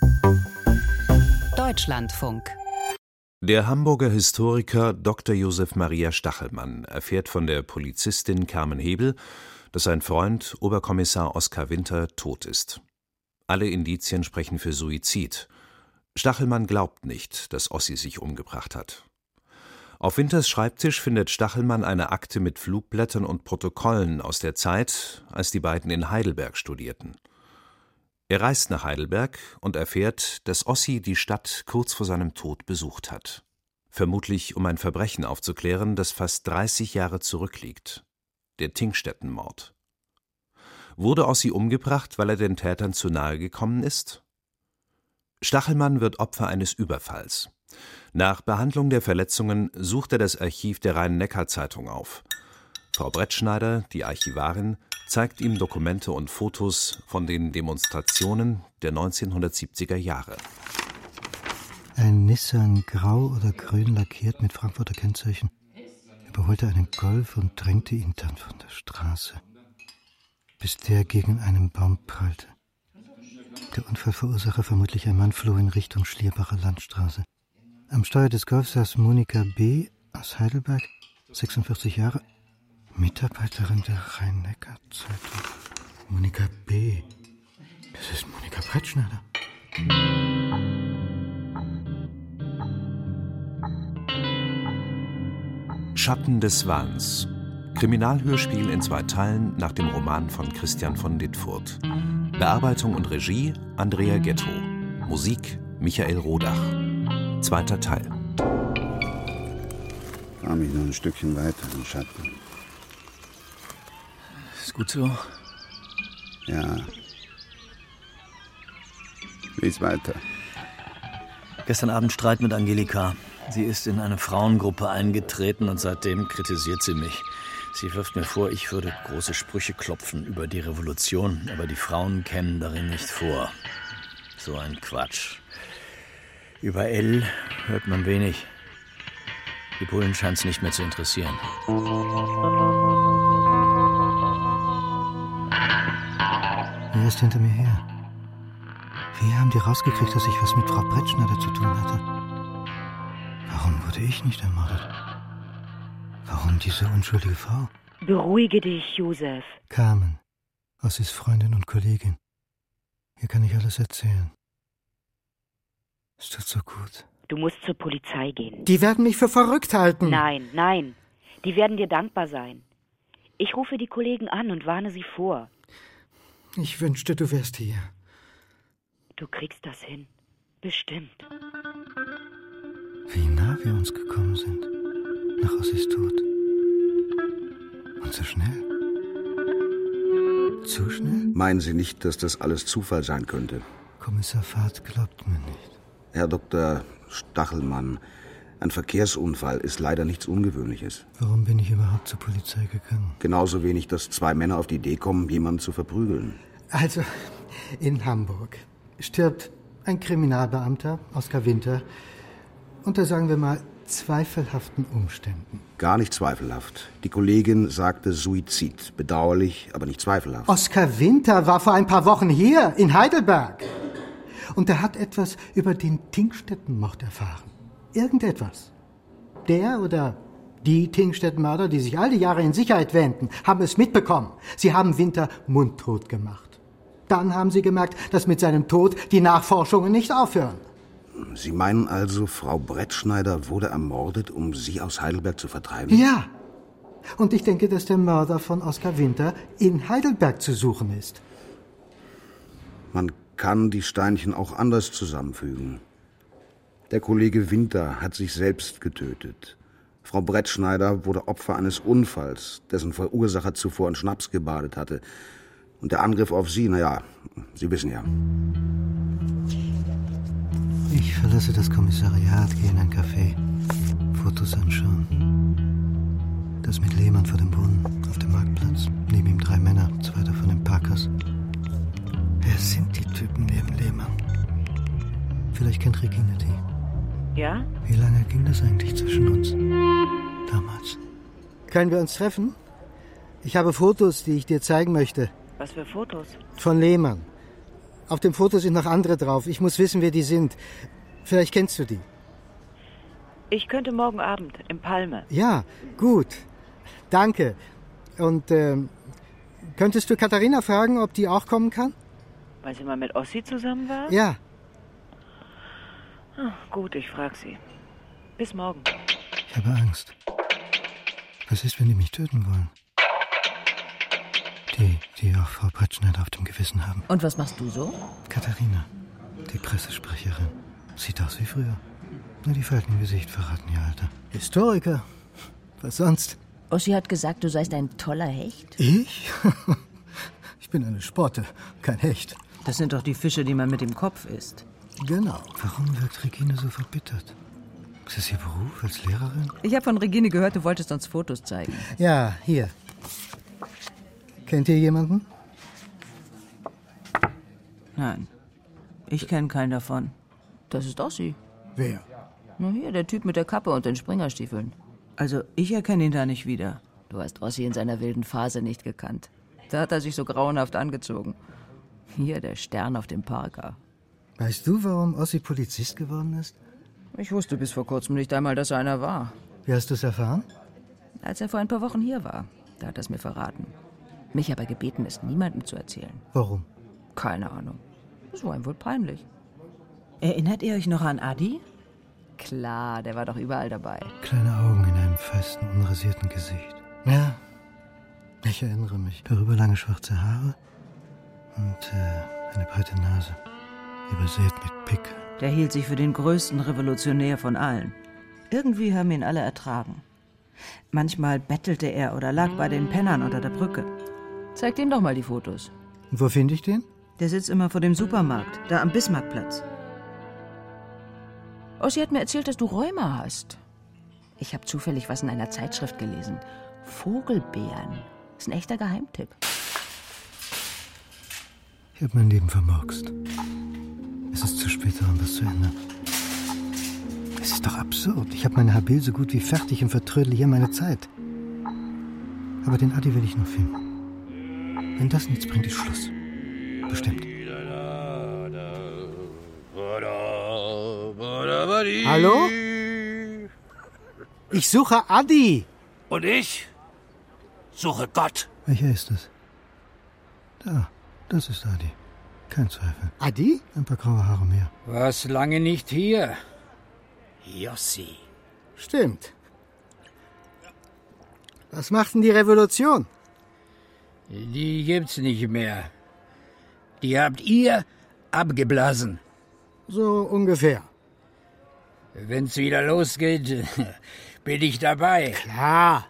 Deutschlandfunk. Der Hamburger Historiker Dr. Josef Maria Stachelmann erfährt von der Polizistin Carmen Hebel, dass sein Freund Oberkommissar Oskar Winter tot ist. Alle Indizien sprechen für Suizid. Stachelmann glaubt nicht, dass Ossi sich umgebracht hat. Auf Winters Schreibtisch findet Stachelmann eine Akte mit Flugblättern und Protokollen aus der Zeit, als die beiden in Heidelberg studierten. Er reist nach Heidelberg und erfährt, dass Ossi die Stadt kurz vor seinem Tod besucht hat. Vermutlich, um ein Verbrechen aufzuklären, das fast 30 Jahre zurückliegt. Der Tingstetten-Mord. Wurde Ossi umgebracht, weil er den Tätern zu nahe gekommen ist? Stachelmann wird Opfer eines Überfalls. Nach Behandlung der Verletzungen sucht er das Archiv der Rhein-Neckar-Zeitung auf. Frau Brettschneider, die Archivarin, zeigt ihm Dokumente und Fotos von den Demonstrationen der 1970er Jahre. Ein Nissan grau oder grün lackiert mit Frankfurter Kennzeichen überholte einen Golf und drängte ihn dann von der Straße, bis der gegen einen Baum prallte. Der Unfallverursacher, vermutlich ein Mann, floh in Richtung Schlierbacher Landstraße. Am Steuer des Golfs saß Monika B. aus Heidelberg, 46 Jahre, Mitarbeiterin der Rhein-Neckar-Zeitung. Monika B. Das ist Monika Brettschneider. Schatten des Wahns. Kriminalhörspiel in 2 Teilen nach dem Roman von Christian von Dittfurt. Bearbeitung und Regie Andrea Ghetto. Musik Michael Rodach. 2. Teil. Fahr mich noch ein Stückchen weiter im Schatten. Ist gut so? Ja. Lies weiter. Gestern Abend Streit mit Angelika. Sie ist in eine Frauengruppe eingetreten und seitdem kritisiert sie mich. Sie wirft mir vor, ich würde große Sprüche klopfen über die Revolution, aber die Frauen kämen darin nicht vor. So ein Quatsch. Über L hört man wenig. Die Bullen scheint es nicht mehr zu interessieren. Wer ist hinter mir her? Wie haben die rausgekriegt, dass ich was mit Frau Brettschneider zu tun hatte? Warum wurde ich nicht ermordet? Warum diese unschuldige Frau? Beruhige dich, Josef. Carmen, Ossis Freundin und Kollegin. Hier kann ich alles erzählen. Es tut so gut. Du musst zur Polizei gehen. Die werden mich für verrückt halten. Nein. Die werden dir dankbar sein. Ich rufe die Kollegen an und warne sie vor. Ich wünschte, du wärst hier. Du kriegst das hin. Bestimmt. Wie nah wir uns gekommen sind. Nach Ossis Tod. Und so schnell. Zu schnell? Meinen Sie nicht, dass das alles Zufall sein könnte? Kommissar Fahrt glaubt mir nicht. Herr Dr. Stachelmann, ein Verkehrsunfall ist leider nichts Ungewöhnliches. Warum bin ich überhaupt zur Polizei gegangen? Genauso wenig, dass 2 Männer auf die Idee kommen, jemanden zu verprügeln. Also, in Hamburg stirbt ein Kriminalbeamter, Oskar Winter, unter, sagen wir mal, zweifelhaften Umständen. Gar nicht zweifelhaft. Die Kollegin sagte Suizid. Bedauerlich, aber nicht zweifelhaft. Oskar Winter war vor ein paar Wochen hier, in Heidelberg. Und er hat etwas über den Tingstetten-Mord erfahren. Irgendetwas. Der oder die Tingstetten-Mörder, die sich all die Jahre in Sicherheit wähnten, haben es mitbekommen. Sie haben Winter mundtot gemacht. Dann haben sie gemerkt, dass mit seinem Tod die Nachforschungen nicht aufhören. Sie meinen also, Frau Brettschneider wurde ermordet, um Sie aus Heidelberg zu vertreiben? Ja. Und ich denke, dass der Mörder von Oskar Winter in Heidelberg zu suchen ist. Man kann die Steinchen auch anders zusammenfügen. Der Kollege Winter hat sich selbst getötet. Frau Brettschneider wurde Opfer eines Unfalls, dessen Verursacher zuvor in Schnaps gebadet hatte. Und der Angriff auf Sie, naja, Sie wissen ja. Ich verlasse das Kommissariat, gehe in ein Café. Fotos anschauen. Das mit Lehmann vor dem Brunnen, auf dem Marktplatz. Neben ihm 3 Männer, 2 davon im Parkhaus. Wer sind die Typen neben Lehmann? Vielleicht kennt Regine die. Ja? Wie lange ging das eigentlich zwischen uns? Damals. Können wir uns treffen? Ich habe Fotos, die ich dir zeigen möchte. Was für Fotos? Von Lehmann. Auf dem Foto sind noch andere drauf. Ich muss wissen, wer die sind. Vielleicht kennst du die. Ich könnte morgen Abend im Palme. Ja, gut. Danke. Und könntest du Katharina fragen, ob die auch kommen kann? Weil sie mal mit Ossi zusammen war? Ja. Gut, ich frage sie. Bis morgen. Ich habe Angst. Was ist, wenn die mich töten wollen? Die auch Frau Brettschneider auf dem Gewissen haben. Und was machst du so? Katharina, die Pressesprecherin. Sieht aus wie früher. Nur die Falten im Gesicht verraten ihr Alter. Historiker. Was sonst? Ossi hat gesagt, du seist ein toller Hecht. Ich? Ich bin eine Sporte, kein Hecht. Das sind doch die Fische, die man mit dem Kopf isst. Genau. Warum wirkt Regine so verbittert? Ist das ihr Beruf als Lehrerin? Ich habe von Regine gehört, du wolltest uns Fotos zeigen. Ja, hier. Kennt ihr jemanden? Nein, ich kenne keinen davon. Das ist Ossi. Wer? Na hier, der Typ mit der Kappe und den Springerstiefeln. Also, ich erkenne ihn da nicht wieder. Du hast Ossi in seiner wilden Phase nicht gekannt. Da hat er sich so grauenhaft angezogen. Hier, der Stern auf dem Parker. Weißt du, warum Ossi Polizist geworden ist? Ich wusste bis vor kurzem nicht einmal, dass er einer war. Wie hast du es erfahren? Als er vor ein paar Wochen hier war, da hat er es mir verraten. Mich aber gebeten, es niemandem zu erzählen. Warum? Keine Ahnung. Das war ihm wohl peinlich. Erinnert ihr euch noch an Adi? Klar, der war doch überall dabei. Kleine Augen in einem festen, unrasierten Gesicht. Ja, ich erinnere mich. Darüber lange schwarze Haare und eine breite Nase, übersät mit Pickeln. Der hielt sich für den größten Revolutionär von allen. Irgendwie haben ihn alle ertragen. Manchmal bettelte er oder lag bei den Pennern unter der Brücke. Zeig ihm doch mal die Fotos. Und wo finde ich den? Der sitzt immer vor dem Supermarkt, da am Bismarckplatz. Ossi hat mir erzählt, dass du Rheuma hast. Ich habe zufällig was in einer Zeitschrift gelesen. Vogelbeeren. Das ist ein echter Geheimtipp. Ich habe mein Leben vermurkst. Es ist zu spät daran, was zu ändern. Es ist doch absurd. Ich habe meine Habil so gut wie fertig und vertrödle hier meine Zeit. Aber den Adi will ich noch finden. Wenn das nichts bringt, ist Schluss. Bestimmt. Hallo? Ich suche Adi. Und ich suche Gott. Welcher ist es? Da, das ist Adi. Kein Zweifel. Adi? Ein paar graue Haare mehr. Was lange nicht hier? Jossi. Stimmt. Was macht denn die Revolution? Die gibt's nicht mehr. Die habt ihr abgeblasen. So ungefähr. Wenn's wieder losgeht, bin ich dabei. Klar.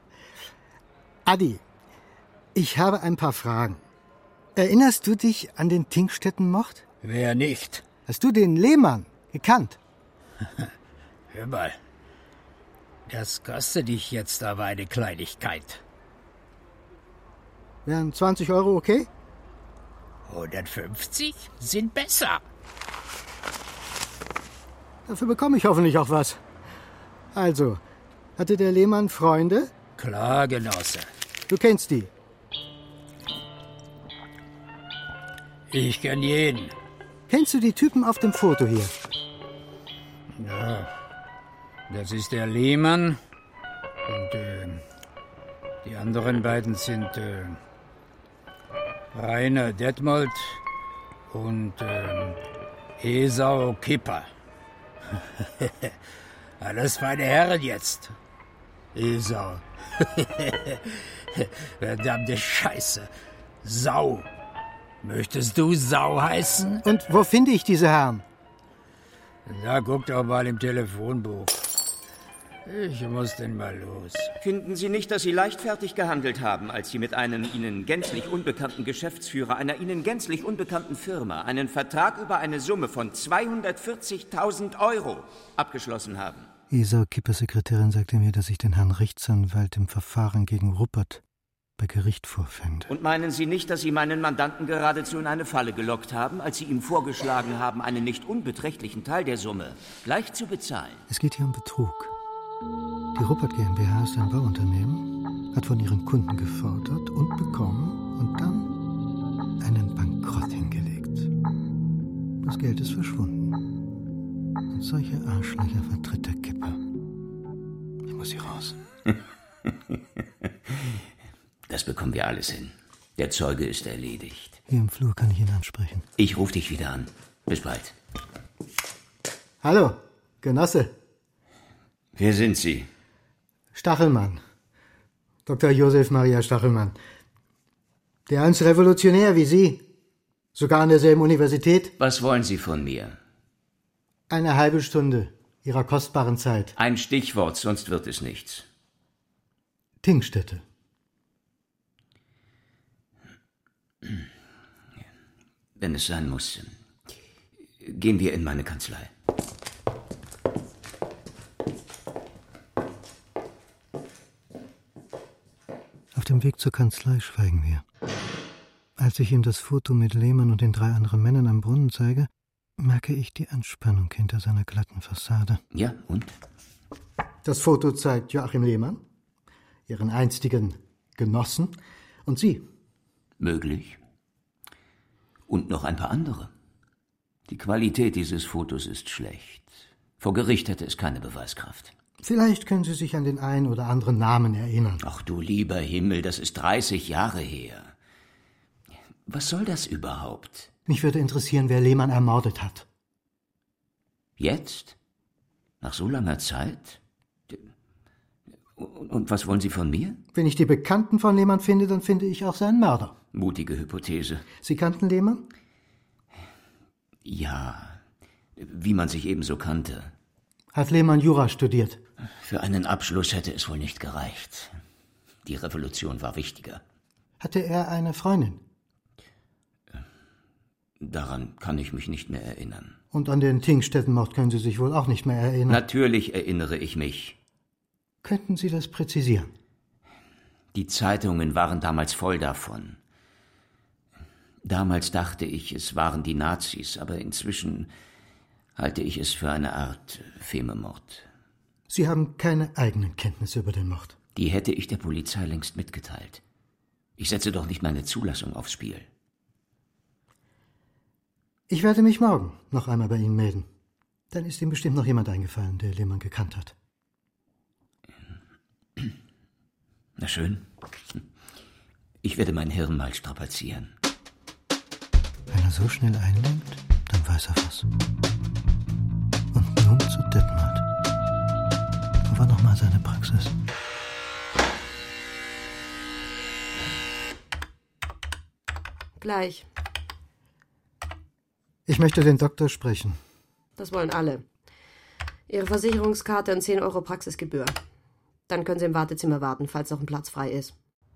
Adi, ich habe ein paar Fragen. Erinnerst du dich an den Tinkstätten-Mord? Wer nicht? Hast du den Lehmann gekannt? Hör mal, das kostet dich jetzt aber eine Kleinigkeit. Wären 20 Euro okay? 150 sind besser. Dafür bekomme ich hoffentlich auch was. Also, hatte der Lehmann Freunde? Klar, Genosse. Du kennst die? Ich kenn jeden. Kennst du die Typen auf dem Foto hier? Ja, das ist der Lehmann. Und die anderen beiden sind Rainer Detmold und Esau Kipper. Alles feine Herren jetzt. Esau. Verdammte Scheiße. Sau. Möchtest du Sau heißen? Und wo finde ich diese Herren? Da guck doch mal im Telefonbuch. Ich muss denn mal los. Finden Sie nicht, dass Sie leichtfertig gehandelt haben, als Sie mit einem Ihnen gänzlich unbekannten Geschäftsführer einer Ihnen gänzlich unbekannten Firma einen Vertrag über eine Summe von 240.000 Euro abgeschlossen haben? Esau Kippers Sekretärin sagte mir, dass ich den Herrn Rechtsanwalt im Verfahren gegen Ruppert bei Gericht vorfände. Und meinen Sie nicht, dass Sie meinen Mandanten geradezu in eine Falle gelockt haben, als Sie ihm vorgeschlagen haben, einen nicht unbeträchtlichen Teil der Summe gleich zu bezahlen? Es geht hier um Betrug. Die Ruppert GmbH ist ein Bauunternehmen, hat von ihren Kunden gefordert und bekommen und dann einen Bankrott hingelegt. Das Geld ist verschwunden. Und solche Arschlöcher vertritt der Kipper. Ich muss hier raus. Das bekommen wir alles hin. Der Zeuge ist erledigt. Hier im Flur kann ich ihn ansprechen. Ich rufe dich wieder an. Bis bald. Hallo, Genosse. Wer sind Sie? Stachelmann. Dr. Josef Maria Stachelmann. Der einst Revolutionär wie Sie. Sogar an derselben Universität. Was wollen Sie von mir? Eine halbe Stunde Ihrer kostbaren Zeit. Ein Stichwort, sonst wird es nichts. Tingstätte. Wenn es sein muss, gehen wir in meine Kanzlei. Auf dem Weg zur Kanzlei schweigen wir. Als ich ihm das Foto mit Lehmann und den 3 anderen Männern am Brunnen zeige, merke ich die Anspannung hinter seiner glatten Fassade. Ja, und? Das Foto zeigt Joachim Lehmann, Ihren einstigen Genossen, und Sie. Möglich. Und noch ein paar andere. Die Qualität dieses Fotos ist schlecht. Vor Gericht hätte es keine Beweiskraft. Vielleicht können Sie sich an den einen oder anderen Namen erinnern. Ach du lieber Himmel, das ist 30 Jahre her. Was soll das überhaupt? Mich würde interessieren, wer Lehmann ermordet hat. Jetzt? Nach so langer Zeit? Und was wollen Sie von mir? Wenn ich die Bekannten von Lehmann finde, dann finde ich auch seinen Mörder. Mutige Hypothese. Sie kannten Lehmann? Ja, wie man sich ebenso kannte. Hat Lehmann Jura studiert? Für einen Abschluss hätte es wohl nicht gereicht. Die Revolution war wichtiger. Hatte er eine Freundin? Daran kann ich mich nicht mehr erinnern. Und an den Tingstätten-Mord können Sie sich wohl auch nicht mehr erinnern? Natürlich erinnere ich mich. Könnten Sie das präzisieren? Die Zeitungen waren damals voll davon. Damals dachte ich, es waren die Nazis, aber inzwischen halte ich es für eine Art Fememord. Sie haben keine eigenen Kenntnisse über den Mord? Die hätte ich der Polizei längst mitgeteilt. Ich setze doch nicht meine Zulassung aufs Spiel. Ich werde mich morgen noch einmal bei Ihnen melden. Dann ist Ihnen bestimmt noch jemand eingefallen, der Lehmann gekannt hat. Na schön. Ich werde mein Hirn mal strapazieren. Wenn er so schnell einlenkt, dann weiß er was. Und nun zu Detmold. Wo war nochmal seine Praxis? Gleich. Ich möchte den Doktor sprechen. Das wollen alle. Ihre Versicherungskarte und 10 € Praxisgebühr. Dann können Sie im Wartezimmer warten, falls noch ein Platz frei ist.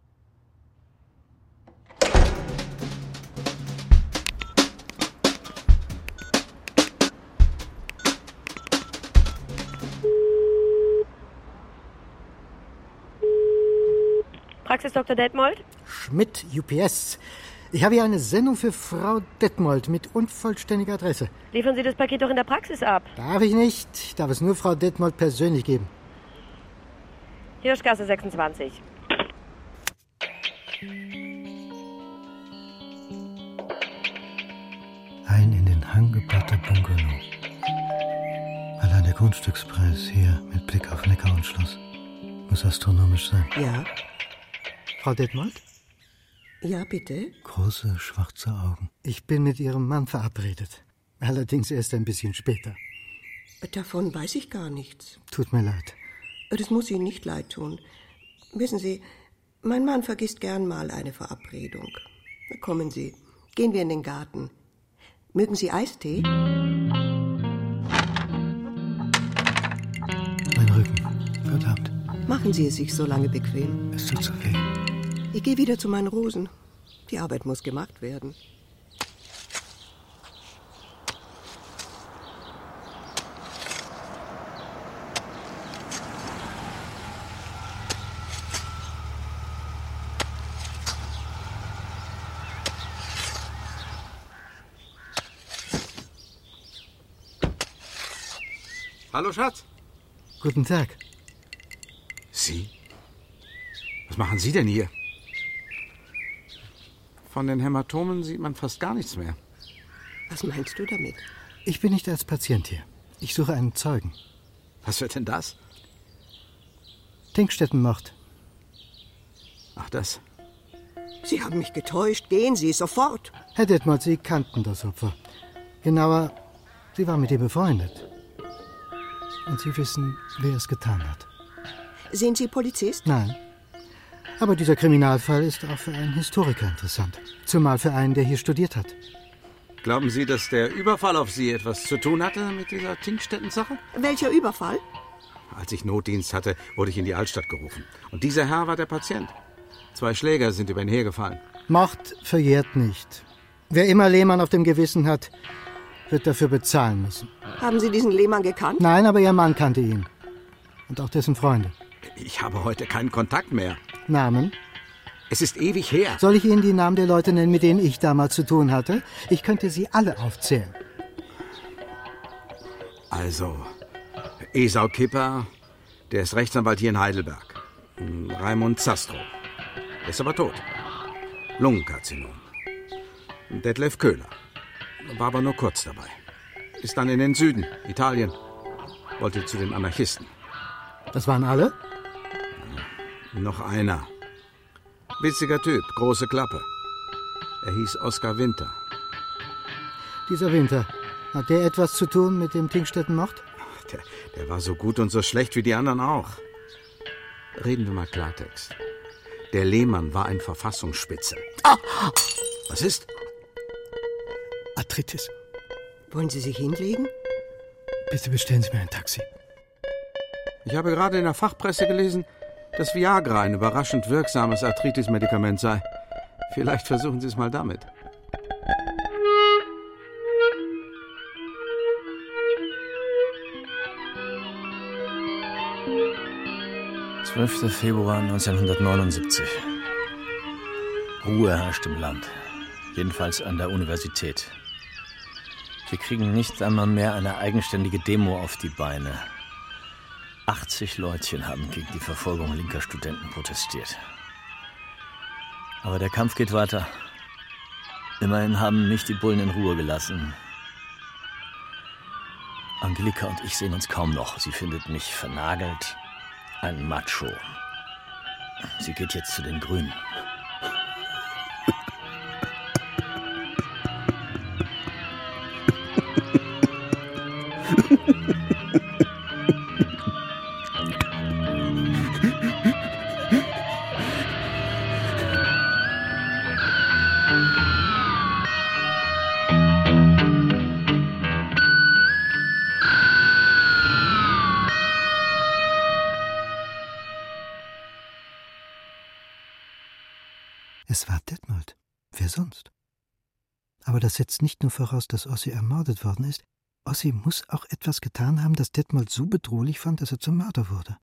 Praxis Dr. Detmold? Schmidt, UPS. Ich habe hier eine Sendung für Frau Detmold mit unvollständiger Adresse. Liefern Sie das Paket doch in der Praxis ab. Darf ich nicht. Ich darf es nur Frau Detmold persönlich geben. Hirschgasse 26. Ein in den Hang gebauter Bungalow. Allein der Grundstückspreis hier mit Blick auf Neckar und Schloss muss astronomisch sein. Ja. Frau Detmold? Ja, bitte? Große, schwarze Augen. Ich bin mit Ihrem Mann verabredet. Allerdings erst ein bisschen später. Davon weiß ich gar nichts. Tut mir leid. Das muss Ihnen nicht leid tun. Wissen Sie, mein Mann vergisst gern mal eine Verabredung. Kommen Sie, gehen wir in den Garten. Mögen Sie Eistee? Mein Rücken. Verdammt. Machen Sie es sich so lange bequem. Es tut so weh. Ich gehe wieder zu meinen Rosen. Die Arbeit muss gemacht werden. Hallo, Schatz. Guten Tag. Sie? Was machen Sie denn hier? Von den Hämatomen sieht man fast gar nichts mehr. Was meinst du damit? Ich bin nicht als Patient hier. Ich suche einen Zeugen. Was wird denn das? Tinkstedtenmord. Ach, das. Sie haben mich getäuscht. Gehen Sie, sofort. Herr Detmold, Sie kannten das Opfer. Genauer, Sie waren mit ihm befreundet. Und Sie wissen, wer es getan hat. Sind Sie Polizist? Nein. Aber dieser Kriminalfall ist auch für einen Historiker interessant. Zumal für einen, der hier studiert hat. Glauben Sie, dass der Überfall auf Sie etwas zu tun hatte mit dieser Tinkstetten-Sache? Welcher Überfall? Als ich Notdienst hatte, wurde ich in die Altstadt gerufen. Und dieser Herr war der Patient. 2 Schläger sind über ihn hergefallen. Mord verjährt nicht. Wer immer Lehmann auf dem Gewissen hat, wird dafür bezahlen müssen. Haben Sie diesen Lehmann gekannt? Nein, aber Ihr Mann kannte ihn. Und auch dessen Freunde. Ich habe heute keinen Kontakt mehr. Namen? Es ist ewig her. Soll ich Ihnen die Namen der Leute nennen, mit denen ich damals zu tun hatte? Ich könnte sie alle aufzählen. Also, Esau Kipper, der ist Rechtsanwalt hier in Heidelberg. Raimund Zastro, der ist aber tot. Lungenkarzinom. Detlef Köhler, war aber nur kurz dabei. Ist dann in den Süden, Italien. Wollte zu den Anarchisten. Das waren alle? Noch einer. Witziger Typ, große Klappe. Er hieß Oskar Winter. Dieser Winter, hat der etwas zu tun mit dem Tinkstedtenmord? Der war so gut und so schlecht wie die anderen auch. Reden wir mal Klartext. Der Lehmann war ein Verfassungsspitze. Ah! Was ist? Arthritis. Wollen Sie sich hinlegen? Bitte bestellen Sie mir ein Taxi. Ich habe gerade in der Fachpresse gelesen, dass Viagra ein überraschend wirksames Arthritis-Medikament sei. Vielleicht versuchen Sie es mal damit. 12. Februar 1979. Ruhe herrscht im Land. Jedenfalls an der Universität. Wir kriegen nicht einmal mehr eine eigenständige Demo auf die Beine. 80 Leutchen haben gegen die Verfolgung linker Studenten protestiert. Aber der Kampf geht weiter. Immerhin haben mich die Bullen in Ruhe gelassen. Angelika und ich sehen uns kaum noch. Sie findet mich vernagelt, ein Macho. Sie geht jetzt zu den Grünen. Es war Detmold. Wer sonst? Aber das setzt nicht nur voraus, dass Ossi ermordet worden ist. Ossi muss auch etwas getan haben, das Detmold so bedrohlich fand, dass er zum Mörder wurde.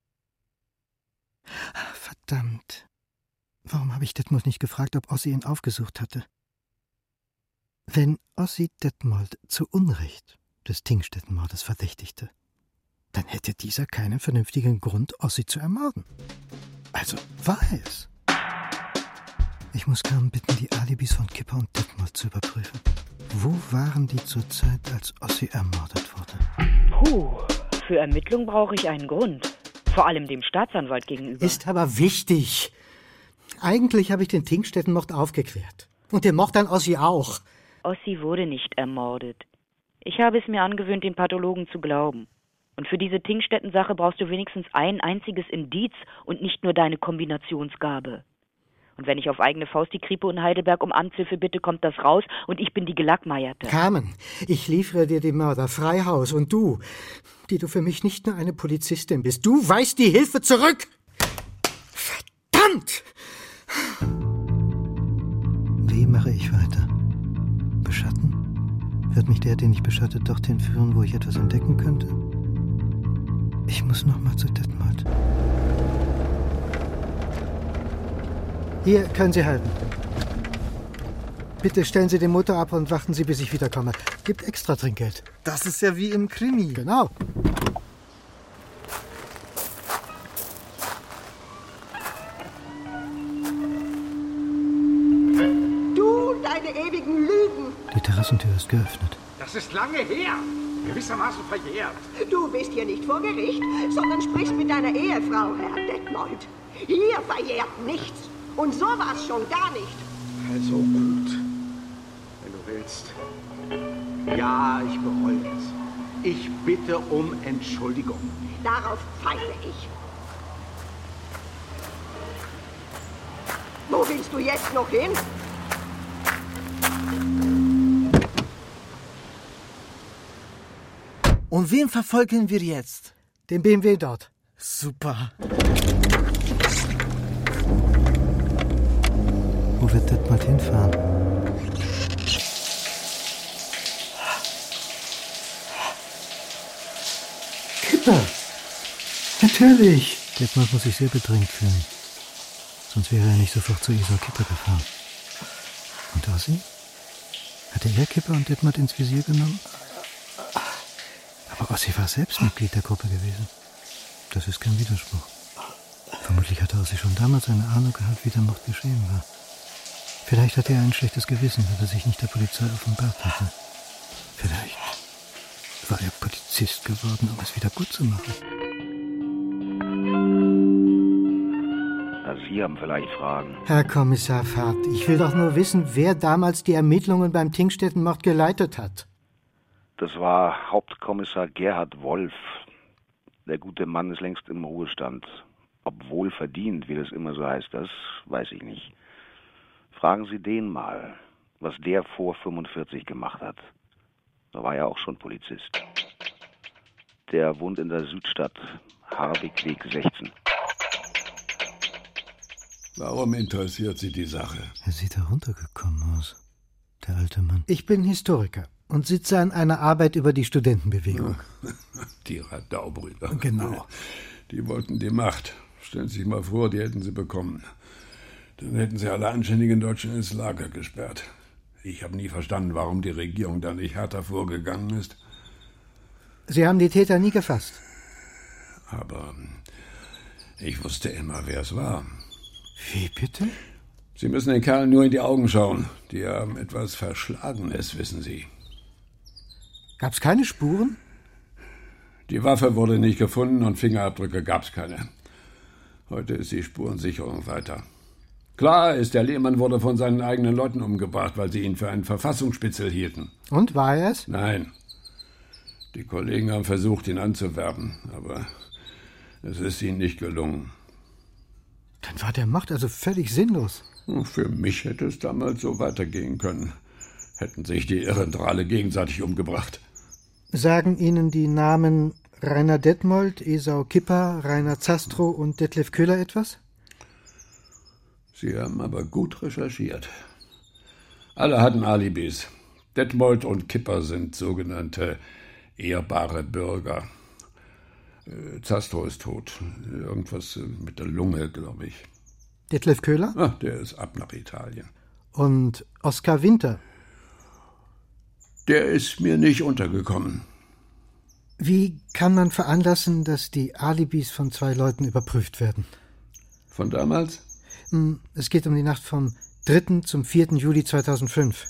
Verdammt. Warum habe ich Detmold nicht gefragt, ob Ossi ihn aufgesucht hatte? Wenn Ossi Detmold zu Unrecht des Tinkstedtenmordes verdächtigte, dann hätte dieser keinen vernünftigen Grund, Ossi zu ermorden. Also war er es. Ich muss Carmen bitten, die Alibis von Kipper und Detmold zu überprüfen. Wo waren die zur Zeit, als Ossi ermordet wurde? Für Ermittlungen brauche ich einen Grund. Vor allem dem Staatsanwalt gegenüber. Ist aber wichtig. Eigentlich habe ich den Tinkstedtenmord aufgeklärt. Und den Mord an Ossi auch. Ossi wurde nicht ermordet. Ich habe es mir angewöhnt, den Pathologen zu glauben. Und für diese Tinkstetten-Sache brauchst du wenigstens ein einziges Indiz und nicht nur deine Kombinationsgabe. Und wenn ich auf eigene Faust die Kripo in Heidelberg um Amtshilfe bitte, kommt das raus und ich bin die Gelackmeierte. Carmen, ich liefere dir die Mörder, Freihaus und du, die du für mich nicht nur eine Polizistin bist, du weist die Hilfe zurück! Verdammt! Wie mache ich weiter? Beschatten? Wird mich der, den ich beschatte, dorthin führen, wo ich etwas entdecken könnte? Ich muss noch mal zu Detmold. Hier können Sie halten. Bitte stellen Sie den Motor ab und warten Sie, bis ich wiederkomme. Gibt extra Trinkgeld. Das ist ja wie im Krimi. Genau. Du, deine ewigen Lügen! Die Terrassentür ist geöffnet. Das ist lange her. Gewissermaßen verjährt. Du bist hier nicht vor Gericht, sondern sprichst mit deiner Ehefrau, Herr Detmold. Hier verjährt nichts. Und sowas schon gar nicht. Also gut, wenn du willst. Ja, ich bereue es. Ich bitte um Entschuldigung. Darauf pfeife ich. Wo willst du jetzt noch hin? Und wen verfolgen wir jetzt? Den BMW dort. Super. Wo wird Detmold hinfahren? Kipper! Natürlich! Detmold muss sich sehr bedrängt fühlen. Sonst wäre er nicht sofort zu Esau Kipper gefahren. Und Ossi? Hatte er Kipper und Detmold ins Visier genommen? Aber Ossi war selbst Mitglied der Gruppe gewesen. Das ist kein Widerspruch. Vermutlich hatte Ossi schon damals eine Ahnung gehabt, wie der Mord geschehen war. Vielleicht hatte er ein schlechtes Gewissen, weil er sich nicht der Polizei offenbart hatte. Vielleicht war er Polizist geworden, um es wieder gut zu machen. Sie haben vielleicht Fragen. Herr Kommissar Fahrt, ich will doch nur wissen, wer damals die Ermittlungen beim Tingstetten-Mord geleitet hat. Das war Hauptkommissar Gerhard Wolf. Der gute Mann ist längst im Ruhestand. Ob wohlverdient, wie das immer so heißt, das weiß ich nicht. Fragen Sie den mal, was der vor 45 gemacht hat. Da war er auch schon Polizist. Der wohnt in der Südstadt, Harbikweg 16. Warum interessiert Sie die Sache? Er sieht heruntergekommen aus, der alte Mann. Ich bin Historiker und sitze an einer Arbeit über die Studentenbewegung. Die Radaubrüder. Genau. Die wollten die Macht. Stellen Sie sich mal vor, die hätten sie bekommen. Dann hätten sie alle anständigen Deutschen ins Lager gesperrt. Ich habe nie verstanden, warum die Regierung da nicht härter vorgegangen ist. Sie haben die Täter nie gefasst? Aber ich wusste immer, wer es war. Wie bitte? Sie müssen den Kerlen nur in die Augen schauen. Die haben etwas Verschlagenes, wissen Sie. Gab's keine Spuren? Die Waffe wurde nicht gefunden und Fingerabdrücke gab's keine. Heute ist die Spurensicherung weiter. Klar ist, der Lehmann wurde von seinen eigenen Leuten umgebracht, weil sie ihn für einen Verfassungsspitzel hielten. Und, war er es? Nein. Die Kollegen haben versucht, ihn anzuwerben, aber es ist ihnen nicht gelungen. Dann war der Mord also völlig sinnlos. Für mich hätte es damals so weitergehen können. Hätten sich die Irrendrale gegenseitig umgebracht. Sagen Ihnen die Namen Rainer Detmold, Esau Kipper, Rainer Zastrow und Detlef Köhler etwas? Sie haben aber gut recherchiert. Alle hatten Alibis. Detmold und Kipper sind sogenannte ehrbare Bürger. Zastrow ist tot. Irgendwas mit der Lunge, glaube ich. Detlef Köhler? Ach, der ist ab nach Italien. Und Oskar Winter? Der ist mir nicht untergekommen. Wie kann man veranlassen, dass die Alibis von 2 Leuten überprüft werden? Von damals? Es geht um die Nacht vom 3. zum 4. Juli 2005.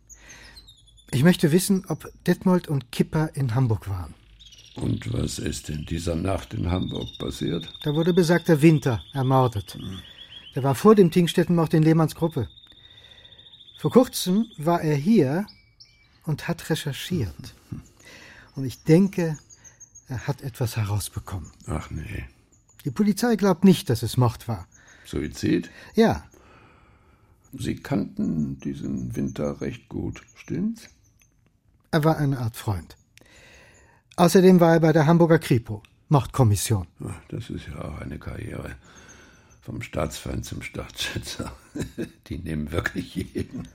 Ich möchte wissen, ob Detmold und Kipper in Hamburg waren. Und was ist in dieser Nacht in Hamburg passiert? Da wurde besagter Winter ermordet. Der war vor dem Tingstetten-Mord in Lehmanns Gruppe. Vor kurzem war er hier und hat recherchiert. Und ich denke, er hat etwas herausbekommen. Ach nee. Die Polizei glaubt nicht, dass es Mord war. Suizid? Ja. Sie kannten diesen Winter recht gut, stimmt's? Er war eine Art Freund. Außerdem war er bei der Hamburger Kripo, Mordkommission. Ach, das ist ja auch eine Karriere. Vom Staatsfeind zum Staatsschützer. Die nehmen wirklich jeden.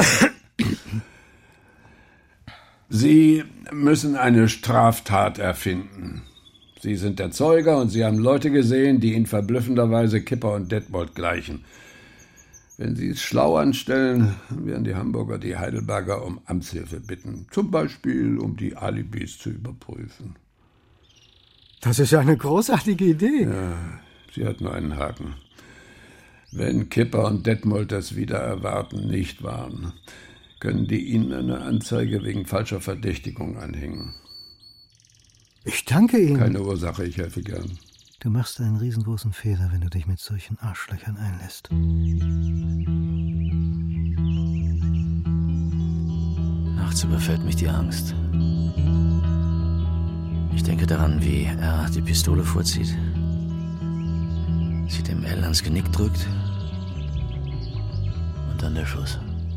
Sie müssen eine Straftat erfinden. Sie sind der Zeuge und Sie haben Leute gesehen, die in verblüffender Weise Kipper und Detmold gleichen. Wenn Sie es schlau anstellen, werden die Hamburger die Heidelberger um Amtshilfe bitten. Zum Beispiel, um die Alibis zu überprüfen. Das ist ja eine großartige Idee. Ja, sie hat nur einen Haken. Wenn Kipper und Detmold das Wiedererwarten nicht waren, können die Ihnen eine Anzeige wegen falscher Verdächtigung anhängen. Ich danke Ihnen. Keine Ursache, ich helfe gern. Du machst einen riesengroßen Fehler, wenn du dich mit solchen Arschlöchern einlässt. Nachts überfällt mich die Angst. Ich denke daran, wie er die Pistole vorzieht, sie dem L ans Genick drückt und dann der Schuss.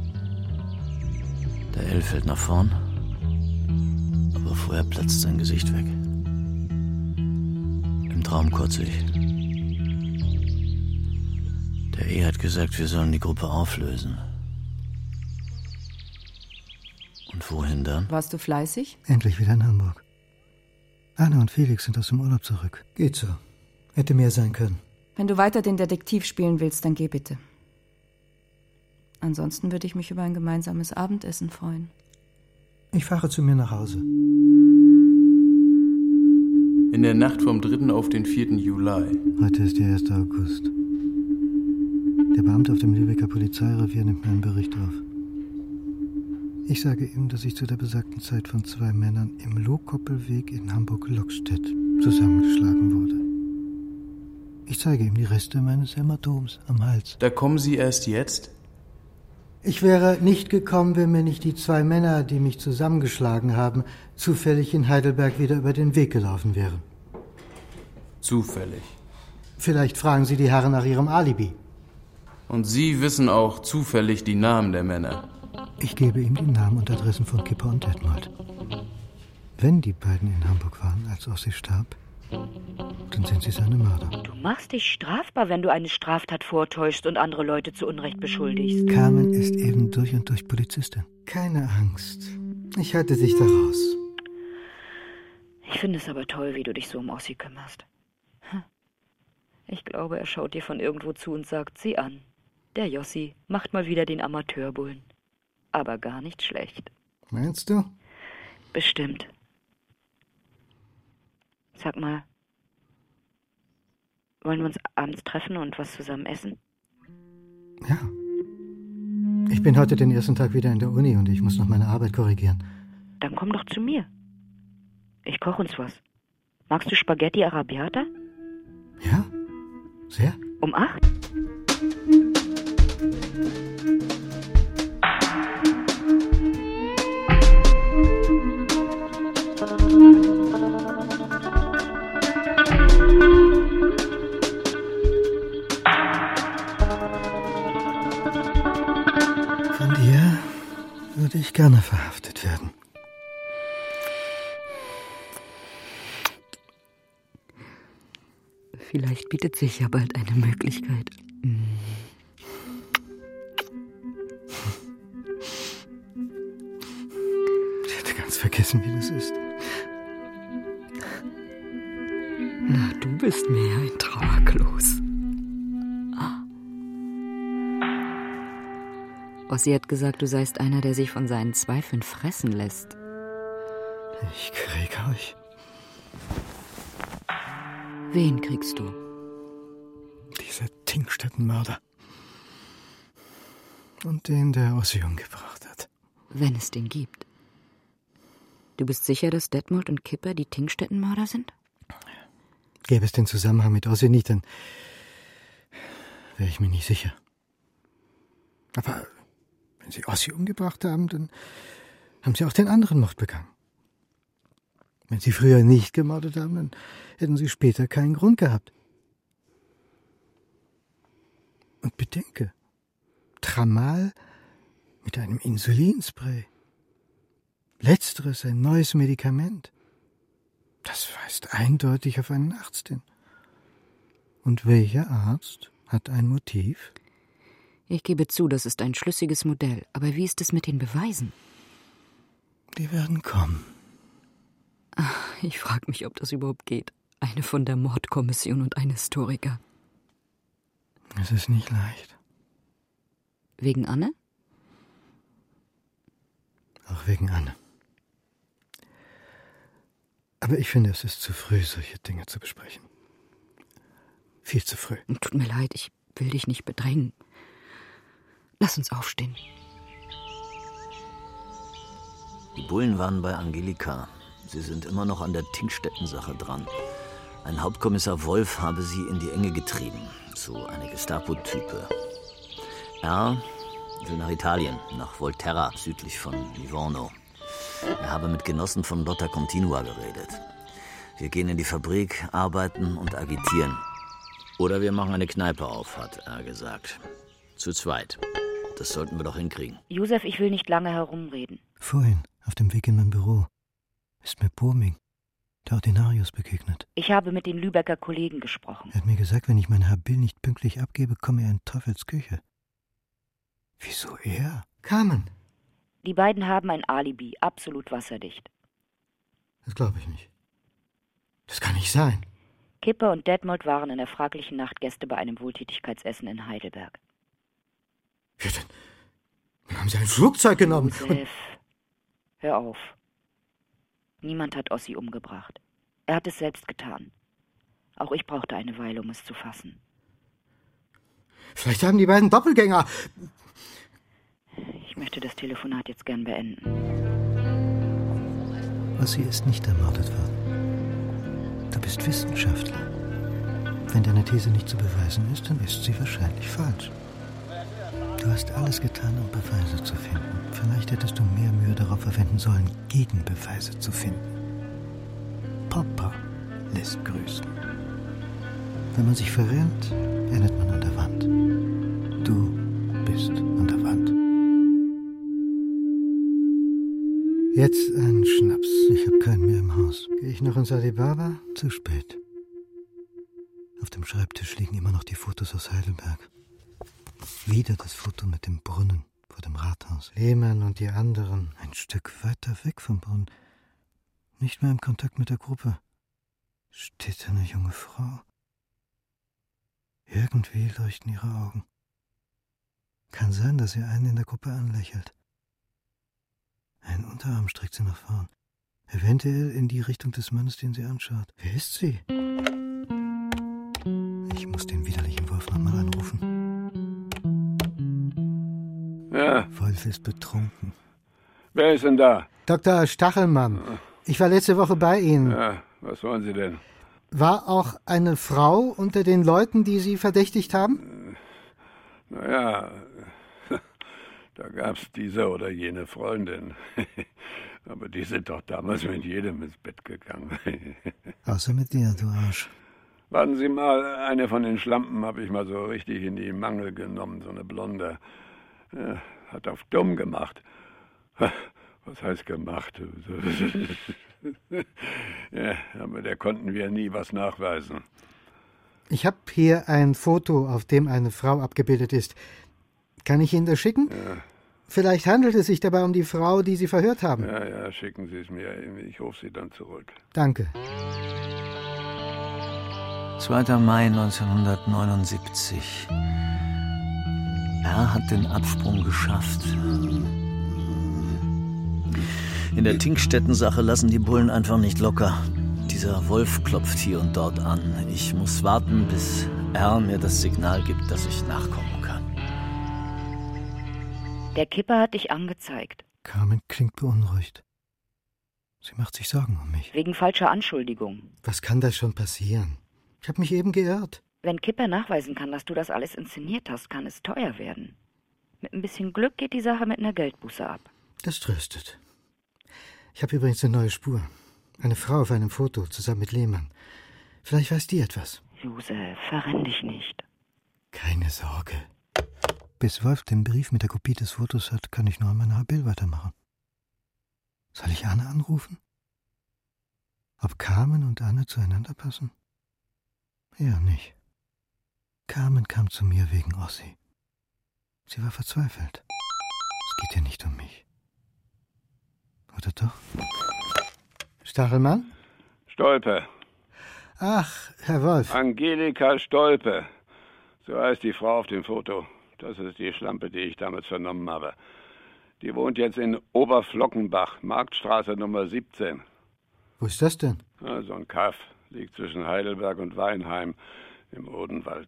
Der L fällt nach vorn, aber vorher platzt sein Gesicht weg. Im Traum kotze ich. Der E hat gesagt, wir sollen die Gruppe auflösen. Und wohin dann? Warst du fleißig? Endlich wieder in Hamburg. Anna und Felix sind aus dem Urlaub zurück. Geht so. Hätte mehr sein können. Wenn du weiter den Detektiv spielen willst, dann geh bitte. Ansonsten würde ich mich über ein gemeinsames Abendessen freuen. Ich fahre zu mir nach Hause. In der Nacht vom 3. auf den 4. Juli. Heute ist der 1. August. Der Beamte auf dem Lübecker Polizeirevier nimmt meinen Bericht auf. Ich sage ihm, dass ich zu der besagten Zeit von 2 Männern im Lohkoppelweg in Hamburg-Lockstedt zusammengeschlagen wurde. Ich zeige ihm die Reste meines Hämatoms am Hals. Da kommen Sie erst jetzt? Ich wäre nicht gekommen, wenn mir nicht die 2 Männer, die mich zusammengeschlagen haben, zufällig in Heidelberg wieder über den Weg gelaufen wären. Zufällig? Vielleicht fragen Sie die Herren nach ihrem Alibi. Und Sie wissen auch zufällig die Namen der Männer? Ich gebe ihm die Namen und Adressen von Kipper und Detmold. Wenn die beiden in Hamburg waren, als Ossi starb, dann sind sie seine Mörder. Du machst dich strafbar, wenn du eine Straftat vortäuschst und andere Leute zu Unrecht beschuldigst. Carmen ist eben durch und durch Polizistin. Keine Angst. Ich halte dich da raus. Ich finde es aber toll, wie du dich so um Ossi kümmerst. Ich glaube, er schaut dir von irgendwo zu und sagt, sieh an. Der Jossi macht mal wieder den Amateurbullen. Aber gar nicht schlecht. Meinst du? Bestimmt. Sag mal, wollen wir uns abends treffen und was zusammen essen? Ja. Ich bin heute den ersten Tag wieder in der Uni und ich muss noch meine Arbeit korrigieren. Dann komm doch zu mir. Ich koche uns was. Magst du Spaghetti Arrabbiata? Ja, sehr. Um 8? Von dir würde ich gerne verhaftet werden. Vielleicht bietet sich ja bald eine Möglichkeit. Ich hätte ganz vergessen, wie das ist. Na, du bist mir ja ein Trauerklos. Ossi hat gesagt, du seist einer, der sich von seinen Zweifeln fressen lässt. Ich kriege euch. Wen kriegst du? Diese Tingstetten-Mörder. Und den, der Ossi umgebracht hat. Wenn es den gibt. Du bist sicher, dass Detmold und Kipper die Tingstetten-Mörder sind? Gäbe es den Zusammenhang mit Ossi nicht, dann wäre ich mir nicht sicher. Aber wenn sie Ossi umgebracht haben, dann haben sie auch den anderen Mord begangen. Wenn sie früher nicht gemordet haben, dann hätten sie später keinen Grund gehabt. Und bedenke, Tramal mit einem Insulinspray. Letzteres ein neues Medikament. Das weist eindeutig auf einen Arzt hin. Und welcher Arzt hat ein Motiv? Ich gebe zu, das ist ein schlüssiges Modell. Aber wie ist es mit den Beweisen? Die werden kommen. Ach, ich frage mich, ob das überhaupt geht. Eine von der Mordkommission und ein Historiker. Es ist nicht leicht. Wegen Anne? Auch wegen Anne. Aber ich finde, es ist zu früh, solche Dinge zu besprechen. Viel zu früh. Tut mir leid, ich will dich nicht bedrängen. Lass uns aufstehen. Die Bullen waren bei Angelika. Sie sind immer noch an der Tingstetten-Sache dran. Ein Hauptkommissar Wolf habe sie in die Enge getrieben. So eine Gestapo-Type. Er will nach Italien, nach Volterra, südlich von Livorno. Er habe mit Genossen von Lotta Continua geredet. Wir gehen in die Fabrik, arbeiten und agitieren. Oder wir machen eine Kneipe auf, hat er gesagt. Zu zweit. Das sollten wir doch hinkriegen. Josef, ich will nicht lange herumreden. Vorhin, auf dem Weg in mein Büro, ist mir Burming, der Ordinarius, begegnet. Ich habe mit den Lübecker Kollegen gesprochen. Er hat mir gesagt, wenn ich mein Habil nicht pünktlich abgebe, komme er in Teufels Küche. Wieso er? Carmen. Die beiden haben ein Alibi, absolut wasserdicht. Das glaube ich nicht. Das kann nicht sein. Kipper und Detmold waren in der fraglichen Nacht Gäste bei einem Wohltätigkeitsessen in Heidelberg. Ja, dann haben sie ein Flugzeug genommen. Josef, hör auf. Niemand hat Ossi umgebracht. Er hat es selbst getan. Auch ich brauchte eine Weile, um es zu fassen. Vielleicht haben die beiden Doppelgänger. Ich möchte das Telefonat jetzt gern beenden. Ossi ist nicht ermordet worden. Du bist Wissenschaftler. Wenn deine These nicht zu beweisen ist, dann ist sie wahrscheinlich falsch. Du hast alles getan, um Beweise zu finden. Vielleicht hättest du mehr Mühe darauf verwenden sollen, Gegenbeweise zu finden. Papa lässt grüßen. Wenn man sich verrennt, endet man an der Wand. Du bist an der Wand. Jetzt ein Schnaps. Ich habe keinen mehr im Haus. Gehe ich noch ins Alibaba? Zu spät. Auf dem Schreibtisch liegen immer noch die Fotos aus Heidelberg. Wieder das Foto mit dem Brunnen vor dem Rathaus. Lehmann und die anderen ein Stück weiter weg vom Brunnen. Nicht mehr im Kontakt mit der Gruppe. Steht eine junge Frau. Irgendwie leuchten ihre Augen. Kann sein, dass sie einen in der Gruppe anlächelt. Ein Unterarm streckt sie nach vorn. Eventuell in die Richtung des Mannes, den sie anschaut. Wer ist sie? Ich muss den widerlichen Wolf nochmal anrufen. Ja. Wolf ist betrunken. Wer ist denn da? Dr. Stachelmann. Ich war letzte Woche bei Ihnen. Ja, was wollen Sie denn? War auch eine Frau unter den Leuten, die Sie verdächtigt haben? Naja, da gab's diese oder jene Freundin. Aber die sind doch damals mit jedem ins Bett gegangen. Außer mit dir, du Arsch. Warten Sie mal, eine von den Schlampen habe ich mal so richtig in die Mangel genommen, so eine Blonde. Ja, hat auf dumm gemacht. Was heißt gemacht? Ja, aber der konnten wir nie was nachweisen. Ich habe hier ein Foto, auf dem eine Frau abgebildet ist. Kann ich Ihnen das schicken? Ja. Vielleicht handelt es sich dabei um die Frau, die Sie verhört haben. Ja, schicken Sie es mir. Ich rufe Sie dann zurück. Danke. 2. Mai 1979. Er hat den Absprung geschafft. In der Tingstetten-Sache lassen die Bullen einfach nicht locker. Dieser Wolf klopft hier und dort an. Ich muss warten, bis er mir das Signal gibt, dass ich nachkommen kann. Der Kipper hat dich angezeigt. Carmen klingt beunruhigt. Sie macht sich Sorgen um mich. Wegen falscher Anschuldigung. Was kann da schon passieren? Ich habe mich eben geirrt. Wenn Kipper nachweisen kann, dass du das alles inszeniert hast, kann es teuer werden. Mit ein bisschen Glück geht die Sache mit einer Geldbuße ab. Das tröstet. Ich habe übrigens eine neue Spur. Eine Frau auf einem Foto, zusammen mit Lehmann. Vielleicht weiß die etwas. Josef, verrenn dich nicht. Keine Sorge. Bis Wolf den Brief mit der Kopie des Fotos hat, kann ich nur an meiner Habil weitermachen. Soll ich Anne anrufen? Ob Carmen und Anne zueinander passen? Eher nicht. Carmen kam zu mir wegen Ossi. Sie war verzweifelt. Es geht ja nicht um mich. Oder doch? Stachelmann? Stolpe. Ach, Herr Wolf. Angelika Stolpe. So heißt die Frau auf dem Foto. Das ist die Schlampe, die ich damals vernommen habe. Die wohnt jetzt in Oberflockenbach, Marktstraße Nummer 17. Wo ist das denn? Ja, so ein Kaff. Liegt zwischen Heidelberg und Weinheim im Odenwald.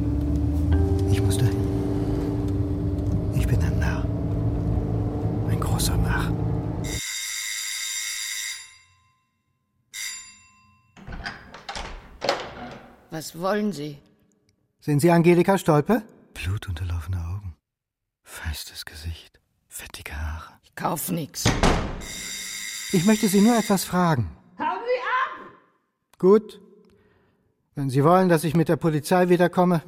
Ich muss dahin. Ich bin ein Narr. Ein großer grausam nach. Was wollen Sie? Sind Sie Angelika Stolpe? Blutunterlaufene Augen, feistes Gesicht, fettige Haare. Ich kauf nix. Ich möchte Sie nur etwas fragen. Hau Sie ab! Gut. Wenn Sie wollen, dass ich mit der Polizei wiederkomme.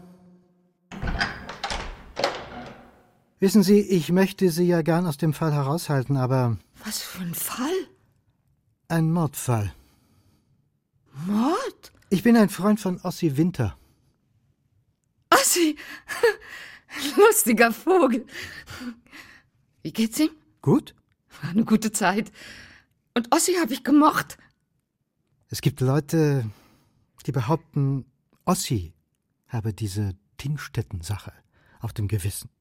Wissen Sie, ich möchte Sie ja gern aus dem Fall heraushalten, aber... Was für ein Fall? Ein Mordfall. Mord? Ich bin ein Freund von Ossi Winter. Ossi! Lustiger Vogel. Wie geht's ihm? Gut. War eine gute Zeit. Und Ossi habe ich gemocht. Es gibt Leute, die behaupten, Ossi habe diese Tingstetten-Sache auf dem Gewissen.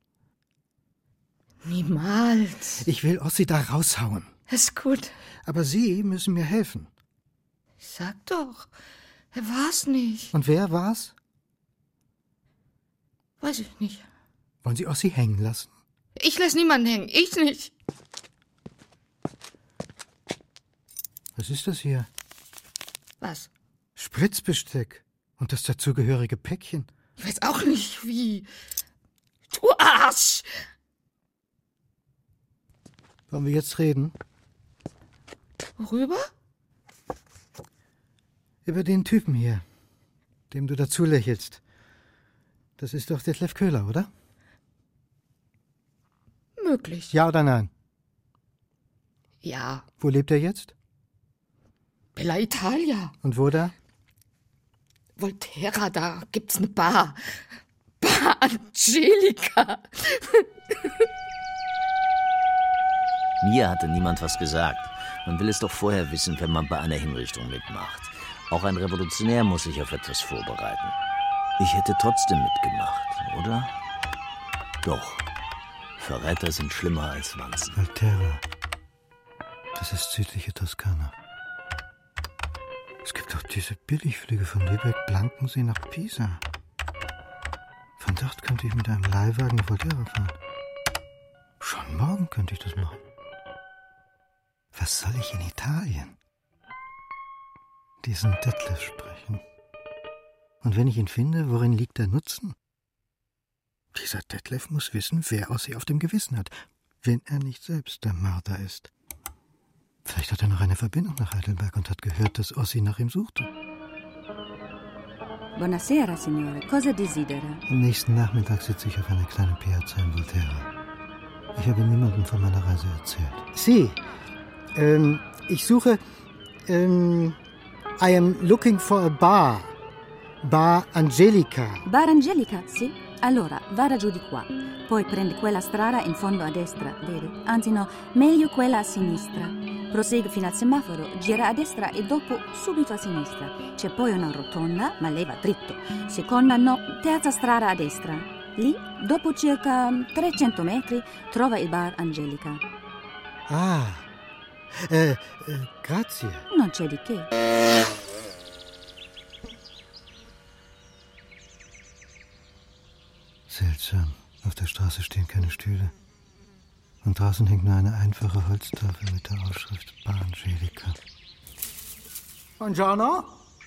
Niemals. Ich will Ossi da raushauen. Ist gut. Aber Sie müssen mir helfen. Sag doch, er war's nicht. Und wer war's? Weiß ich nicht. Wollen Sie Ossi hängen lassen? Ich lass niemanden hängen, ich nicht. Was ist das hier? Was? Spritzbesteck und das dazugehörige Päckchen. Ich weiß auch nicht, wie. Du Arsch! Wollen wir jetzt reden? Worüber? Über den Typen hier, dem du dazu lächelst. Das ist doch Detlef Köhler, oder? Möglich. Ja oder nein? Ja. Wo lebt er jetzt? Bella Italia. Und wo da? Volterra, da gibt's eine Bar. Bar Angelika. Mir hatte niemand was gesagt. Man will es doch vorher wissen, wenn man bei einer Hinrichtung mitmacht. Auch ein Revolutionär muss sich auf etwas vorbereiten. Ich hätte trotzdem mitgemacht, oder? Doch. Verräter sind schlimmer als Wanzen. Volterra. Das ist südliche Toskana. Es gibt auch diese Billigflüge von Lübeck-Blankensee nach Pisa. Von dort könnte ich mit einem Leihwagen nach Volterra fahren. Schon morgen könnte ich das machen. Was soll ich in Italien? Diesen Detlef sprechen. Und wenn ich ihn finde, worin liegt der Nutzen? Dieser Detlef muss wissen, wer Ossi auf dem Gewissen hat, wenn er nicht selbst der Mörder ist. Vielleicht hat er noch eine Verbindung nach Heidelberg und hat gehört, dass Ossi nach ihm suchte. Buonasera, Signore. Cosa desidera? Am nächsten Nachmittag sitze ich auf einer kleinen Piazza in Volterra. Ich habe niemandem von meiner Reise erzählt. Sie, ich suche, I am looking for a bar. Bar Angelika. Bar Angelika, sì? Allora, vada giù di qua. Poi prende quella strada in fondo a destra, vede? Anzi no, meglio quella a sinistra. Prosegue fino al semaforo, gira a destra e dopo subito a sinistra. C'è poi una rotonda, ma lei va dritto. Seconda no, terza strada a destra. Lì, dopo circa 300 metri, trova il bar Angelika. Ah, grazie. Non c'è di che. Seltsam. Auf der Straße stehen keine Stühle. Und draußen hängt nur eine einfache Holztafel mit der Aufschrift Bar Angelika. Buongiorno.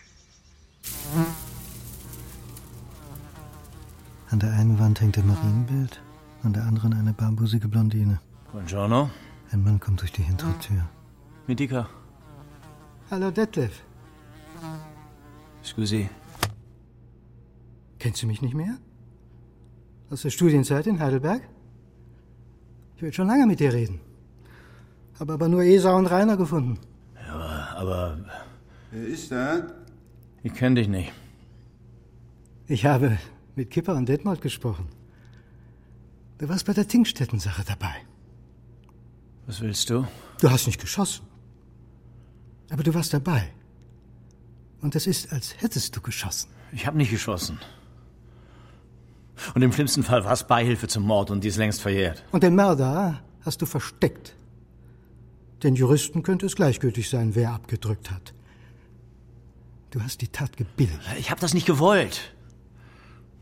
An der einen Wand hängt ein Marienbild, an der anderen eine barbusige Blondine. Buongiorno. Ein Mann kommt durch die hintere Tür. Mitika. Hallo Detlef. Scusi. Kennst du mich nicht mehr? Aus der Studienzeit in Heidelberg? Ich will schon lange mit dir reden. Habe aber nur Esau und Rainer gefunden. Ja, aber... Wer ist da? Ich kenne dich nicht. Ich habe mit Kipper und Detmold gesprochen. Du warst bei der Tingstetten-Sache dabei. Was willst du? Du hast nicht geschossen. Aber du warst dabei. Und es ist, als hättest du geschossen. Ich habe nicht geschossen. Und im schlimmsten Fall war es Beihilfe zum Mord und die ist längst verjährt. Und den Mörder hast du versteckt. Den Juristen könnte es gleichgültig sein, wer abgedrückt hat. Du hast die Tat gebilligt. Ich habe das nicht gewollt.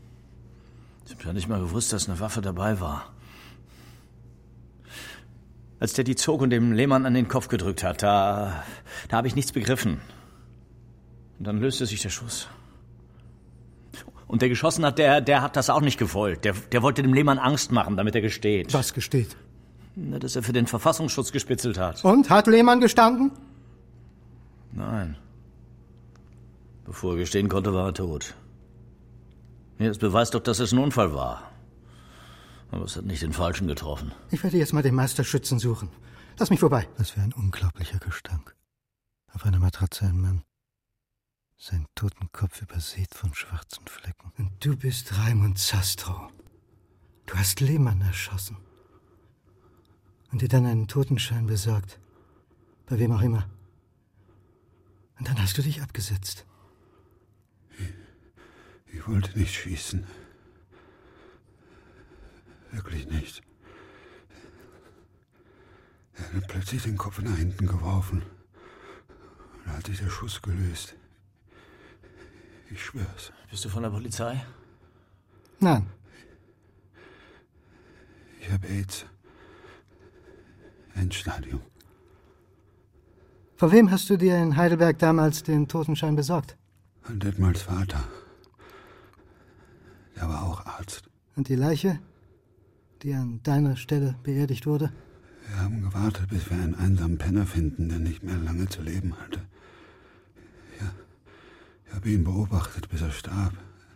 Ich habe ja nicht mal gewusst, dass eine Waffe dabei war. Als der die zog und dem Lehmann an den Kopf gedrückt hat, da habe ich nichts begriffen. Und dann löste sich der Schuss. Und der geschossen hat, der hat das auch nicht gewollt. Der wollte dem Lehmann Angst machen, damit er gesteht. Was gesteht? Na, dass er für den Verfassungsschutz gespitzelt hat. Und? Hat Lehmann gestanden? Nein. Bevor er gestehen konnte, war er tot. Ja, das beweist doch, dass es ein Unfall war. Aber es hat nicht den Falschen getroffen. Ich werde jetzt mal den Meisterschützen suchen. Lass mich vorbei. Das wäre ein unglaublicher Gestank. Auf einer Matratze ein Mann. Sein Totenkopf übersät von schwarzen Flecken. Und du bist Raimund Zastrow. Du hast Lehmann erschossen. Und dir dann einen Totenschein besorgt. Bei wem auch immer. Und dann hast du dich abgesetzt. Ich wollte nicht schießen. Wirklich nicht. Er hat plötzlich den Kopf nach hinten geworfen. Und da hat sich der Schuss gelöst. Ich schwör's. Bist du von der Polizei? Nein. Ich habe AIDS. Endstadium. Von wem hast du dir in Heidelberg damals den Totenschein besorgt? Von Detmolds Vater. Der war auch Arzt. Und die Leiche, die an deiner Stelle beerdigt wurde? Wir haben gewartet, bis wir einen einsamen Penner finden, der nicht mehr lange zu leben hatte. Ja, ich habe ihn beobachtet, bis er starb.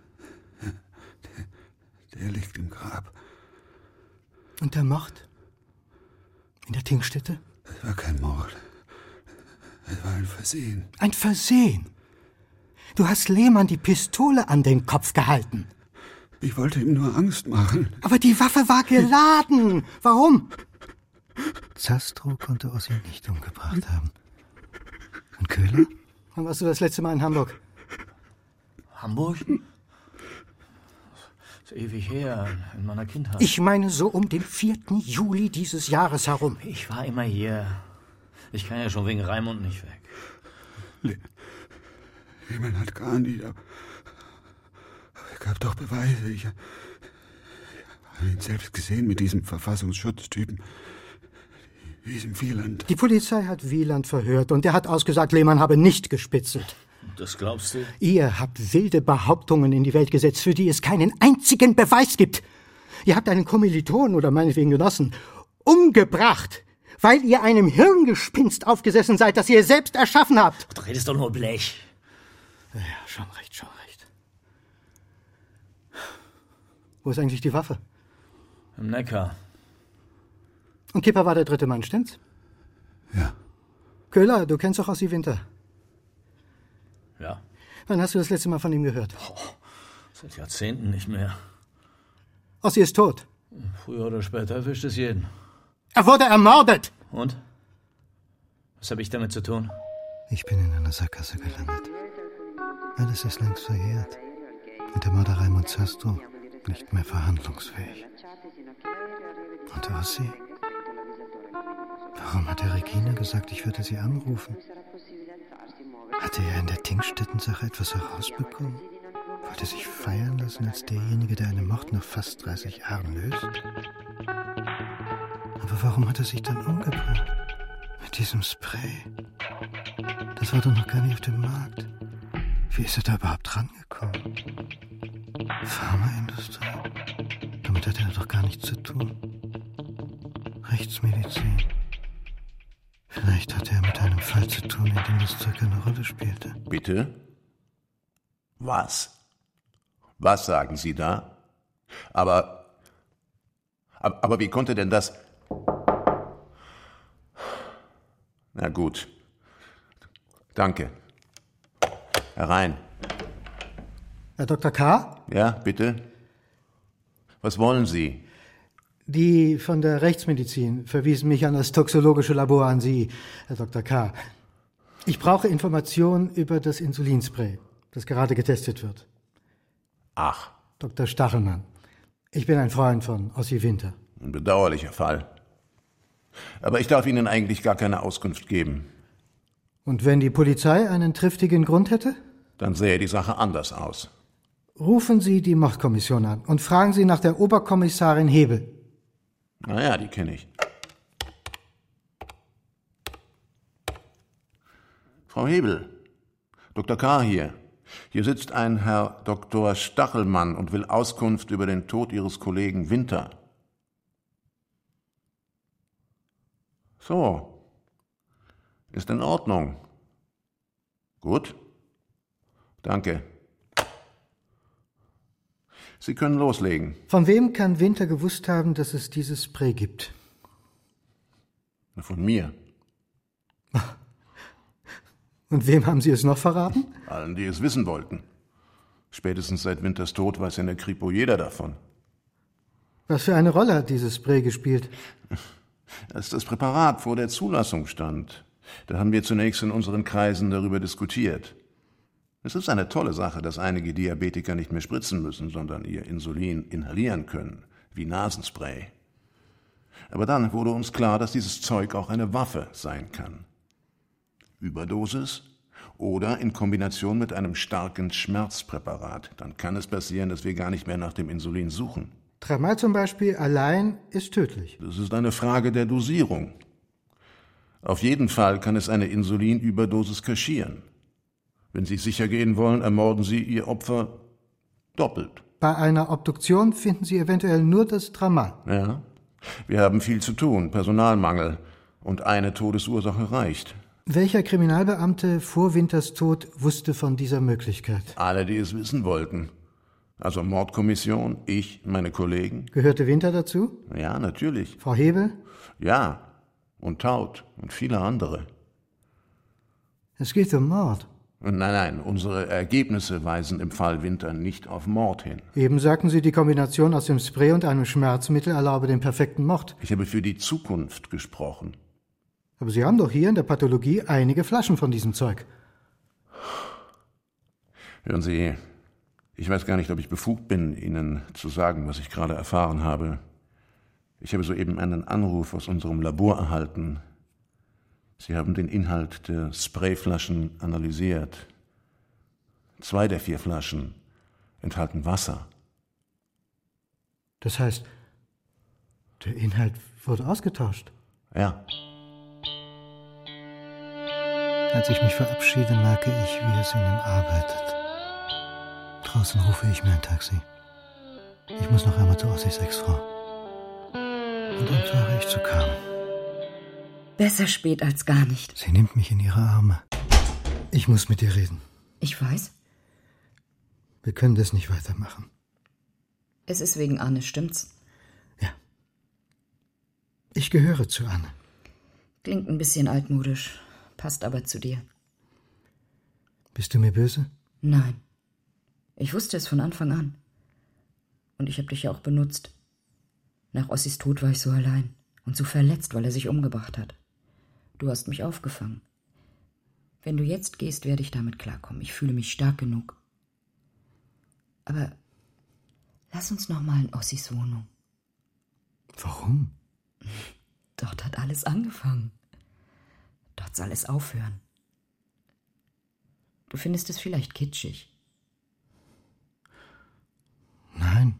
Der liegt im Grab. Und der Mord? In der Tingstätte? Es war kein Mord. Es war ein Versehen. Ein Versehen? Du hast Lehmann die Pistole an den Kopf gehalten. Ich wollte ihm nur Angst machen. Aber die Waffe war geladen. Warum? Zastrow konnte Ossi nicht umgebracht haben. Und Köhler? Wann warst du das letzte Mal in Hamburg? Hamburg? Das ist ewig her, in meiner Kindheit. Ich meine so um den 4. Juli dieses Jahres herum. Ich war immer hier. Ich kann ja schon wegen Raimund nicht weg. Lehmann hat gar nicht. Aber es gab doch Beweise. Ich habe ihn selbst gesehen mit diesem Verfassungsschutztypen. Diesem Wieland. Die Polizei hat Wieland verhört und er hat ausgesagt, Lehmann habe nicht gespitzelt. Das glaubst du? Ihr habt wilde Behauptungen in die Welt gesetzt, für die es keinen einzigen Beweis gibt. Ihr habt einen Kommilitonen oder meinetwegen Genossen umgebracht, weil ihr einem Hirngespinst aufgesessen seid, das ihr selbst erschaffen habt. Du redest doch nur Blech. Ja, schon recht, schon recht. Wo ist eigentlich die Waffe? Im Neckar. Und Kipper war der dritte Mann, stimmt's? Ja. Köhler, du kennst doch Ossi Winter. Ja. Wann hast du das letzte Mal von ihm gehört? Seit Jahrzehnten nicht mehr. Ossi ist tot. Früher oder später erwischt es jeden. Er wurde ermordet! Und? Was habe ich damit zu tun? Ich bin in einer Sackgasse gelandet. Alles ist längst verjährt. Und der Mörder Raimund Zastrow nicht mehr verhandlungsfähig. Und Ossi? Warum hat der Regina gesagt, ich würde sie anrufen? Hatte er in der Tingstetten-Sache etwas herausbekommen? Wollte sich feiern lassen als derjenige, der einen Mord nach fast 30 Jahren löst? Aber warum hat er sich dann umgebracht? Mit diesem Spray? Das war doch noch gar nicht auf dem Markt. Wie ist er da überhaupt rangekommen? Pharmaindustrie? Damit hat er doch gar nichts zu tun. Rechtsmedizin. Vielleicht hatte er mit einem Fall zu tun, in dem das Zeug eine Rolle spielte. Bitte? Was? Was sagen Sie da? Aber wie konnte denn das... Na gut. Danke. Herein. Herr Dr. K.? Ja, bitte? Was wollen Sie? Die von der Rechtsmedizin verwiesen mich an das toxologische Labor an Sie, Herr Dr. K. Ich brauche Informationen über das Insulinspray, das gerade getestet wird. Ach. Dr. Stachelmann. Ich bin ein Freund von Ossi Winter. Ein bedauerlicher Fall. Aber ich darf Ihnen eigentlich gar keine Auskunft geben. Und wenn die Polizei einen triftigen Grund hätte? Dann sähe die Sache anders aus. Rufen Sie die Mordkommission an und fragen Sie nach der Oberkommissarin Hebel. Naja, die kenne ich. Frau Hebel, Dr. K. hier. Hier sitzt ein Herr Dr. Stachelmann und will Auskunft über den Tod Ihres Kollegen Winter. So. Ist in Ordnung. Gut. Danke. Sie können loslegen. Von wem kann Winter gewusst haben, dass es dieses Spray gibt? Von mir. Und wem haben Sie es noch verraten? Allen, die es wissen wollten. Spätestens seit Winters Tod weiß in der Kripo jeder davon. Was für eine Rolle hat dieses Spray gespielt? Als das Präparat vor der Zulassung stand, da haben wir zunächst in unseren Kreisen darüber diskutiert. Es ist eine tolle Sache, dass einige Diabetiker nicht mehr spritzen müssen, sondern ihr Insulin inhalieren können, wie Nasenspray. Aber dann wurde uns klar, dass dieses Zeug auch eine Waffe sein kann. Überdosis oder in Kombination mit einem starken Schmerzpräparat. Dann kann es passieren, dass wir gar nicht mehr nach dem Insulin suchen. Tramal zum Beispiel allein ist tödlich. Das ist eine Frage der Dosierung. Auf jeden Fall kann es eine Insulinüberdosis kaschieren. Wenn Sie sicher gehen wollen, ermorden Sie Ihr Opfer doppelt. Bei einer Obduktion finden Sie eventuell nur das Tramal. Ja, wir haben viel zu tun, Personalmangel. Und eine Todesursache reicht. Welcher Kriminalbeamte vor Winters Tod wusste von dieser Möglichkeit? Alle, die es wissen wollten. Also Mordkommission, ich, meine Kollegen. Gehörte Winter dazu? Ja, natürlich. Frau Hebel? Ja, und Taut und viele andere. Es geht um Mord. Nein, unsere Ergebnisse weisen im Fall Winter nicht auf Mord hin. Eben sagten Sie, die Kombination aus dem Spray und einem Schmerzmittel erlaube den perfekten Mord. Ich habe für die Zukunft gesprochen. Aber Sie haben doch hier in der Pathologie einige Flaschen von diesem Zeug. Hören Sie, ich weiß gar nicht, ob ich befugt bin, Ihnen zu sagen, was ich gerade erfahren habe. Ich habe soeben einen Anruf aus unserem Labor erhalten. Sie haben den Inhalt der Sprayflaschen analysiert. 2 der 4 Flaschen enthalten Wasser. Das heißt, der Inhalt wurde ausgetauscht? Ja. Als ich mich verabschiede, merke ich, wie es in ihm arbeitet. Draußen rufe ich mir ein Taxi. Ich muss noch einmal zu Ossis Ex-Frau. Und dann fahre ich zu Carmen. Besser spät als gar nicht. Sie nimmt mich in ihre Arme. Ich muss mit ihr reden. Ich weiß. Wir können das nicht weitermachen. Es ist wegen Anne, stimmt's? Ja. Ich gehöre zu Anne. Klingt ein bisschen altmodisch, passt aber zu dir. Bist du mir böse? Nein. Ich wusste es von Anfang an. Und ich habe dich ja auch benutzt. Nach Ossis Tod war ich so allein und so verletzt, weil er sich umgebracht hat. Du hast mich aufgefangen. Wenn du jetzt gehst, werde ich damit klarkommen. Ich fühle mich stark genug. Aber lass uns noch mal in Ossis Wohnung. Warum? Dort hat alles angefangen. Dort soll es aufhören. Du findest es vielleicht kitschig. Nein.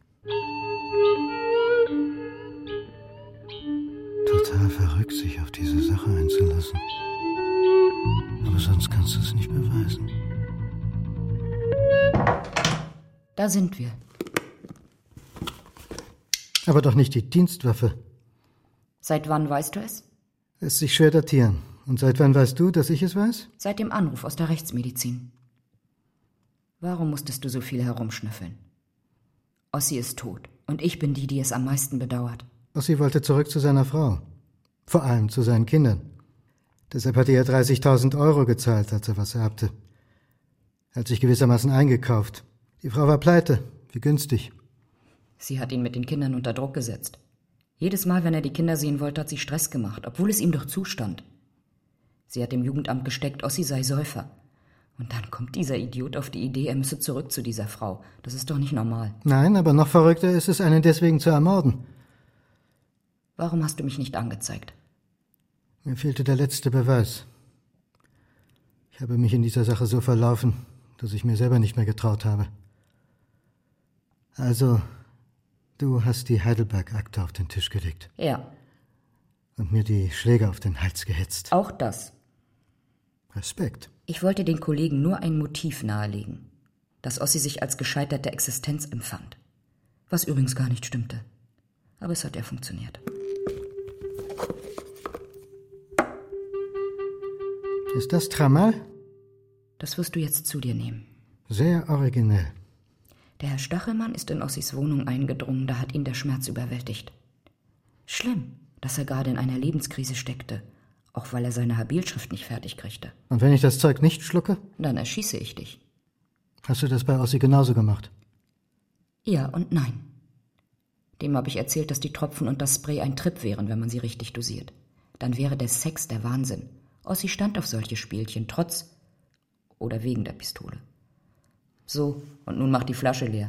Total verrückt, sich auf diese Sache einzulassen. Aber sonst kannst du es nicht beweisen. Da sind wir. Aber doch nicht die Dienstwaffe. Seit wann weißt du es? Lässt sich schwer datieren. Und seit wann weißt du, dass ich es weiß? Seit dem Anruf aus der Rechtsmedizin. Warum musstest du so viel herumschnüffeln? Ossi ist tot und ich bin die es am meisten bedauert. Ossi wollte zurück zu seiner Frau. Vor allem zu seinen Kindern. Deshalb hatte er 30.000 Euro gezahlt, als er was erbte. Er hat sich gewissermaßen eingekauft. Die Frau war pleite. Wie günstig. Sie hat ihn mit den Kindern unter Druck gesetzt. Jedes Mal, wenn er die Kinder sehen wollte, hat sie Stress gemacht, obwohl es ihm doch zustand. Sie hat dem Jugendamt gesteckt, Ossi sei Säufer. Und dann kommt dieser Idiot auf die Idee, er müsse zurück zu dieser Frau. Das ist doch nicht normal. Nein, aber noch verrückter ist es, einen deswegen zu ermorden. Warum hast du mich nicht angezeigt? Mir fehlte der letzte Beweis. Ich habe mich in dieser Sache so verlaufen, dass ich mir selber nicht mehr getraut habe. Also, du hast die Heidelberg-Akte auf den Tisch gelegt. Ja. Und mir die Schläge auf den Hals gehetzt. Auch das. Respekt. Ich wollte den Kollegen nur ein Motiv nahelegen, dass Ossi sich als gescheiterte Existenz empfand. Was übrigens gar nicht stimmte. Aber es hat ja funktioniert. Ist das Tramal? Das wirst du jetzt zu dir nehmen. Sehr originell. Der Herr Stachelmann ist in Ossis Wohnung eingedrungen, da hat ihn der Schmerz überwältigt. Schlimm, dass er gerade in einer Lebenskrise steckte, auch weil er seine Habilschrift nicht fertig kriegte. Und wenn ich das Zeug nicht schlucke? Dann erschieße ich dich. Hast du das bei Ossi genauso gemacht? Ja und nein. Dem habe ich erzählt, dass die Tropfen und das Spray ein Trip wären, wenn man sie richtig dosiert. Dann wäre der Sex der Wahnsinn. Ossi stand auf solche Spielchen, trotz oder wegen der Pistole. So, und nun mach die Flasche leer.